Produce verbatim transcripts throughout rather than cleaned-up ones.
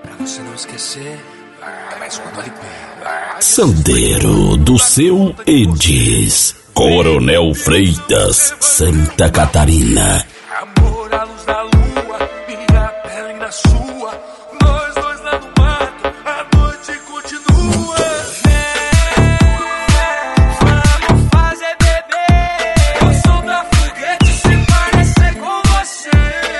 Pra você não esquecer, mas quando ele pega. Sandeiro do seu Edis, Coronel Freitas, Santa Catarina. Amor à luz da lua, minha pele na sua. Nós dois lá no mato, a noite continua. Vamos fazer bebê. Eu sou da foguete, se parecer com você.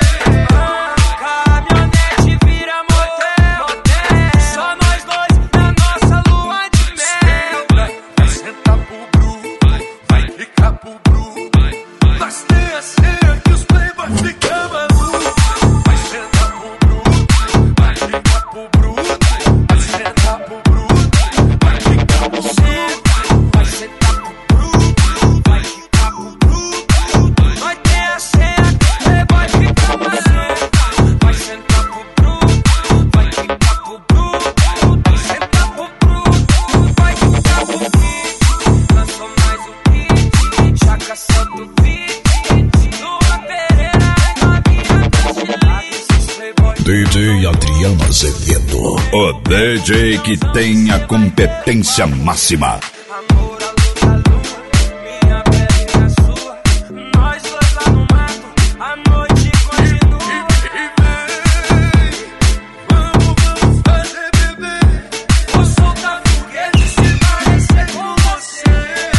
Caminhonete vira motel. Só nós dois na nossa lua de mel. Vai sentar pro bruto, vai ficar pro bruto. Mas tem a senha que os playboys ficam malucos. Vai sentar pro bruto, vai ficar pro bruto. Vai sentar pro bruto, vai ficar pro bruto. Vai sentar pro bruto, vai ficar pro bruto. Nós tem a senha que os playboys ficam malucos. Vai sentar pro bruto, vai ficar pro bruto. Vai sentar pro bruto, vai ficar pro bruto. Lançou mais um hit, já caçando o beat. D J Adriano Azevedo, o D J que tem a competência máxima. Amor à luz da lua, minha pele na sua. Nós dois lá no mato, a noite continua. Vamos, vamos fazer bebê. Vou soltar foguete se parecer com você.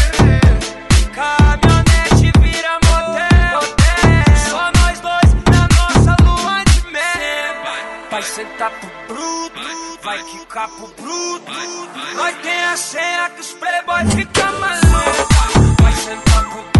Caminhonete vira motel. Só nós dois na nossa lua de mel. Vai sentar pro bruto, vai quicar pro bruto. Nós tem a senha que os playboys ficam malucos. Vai sentar pro bruto.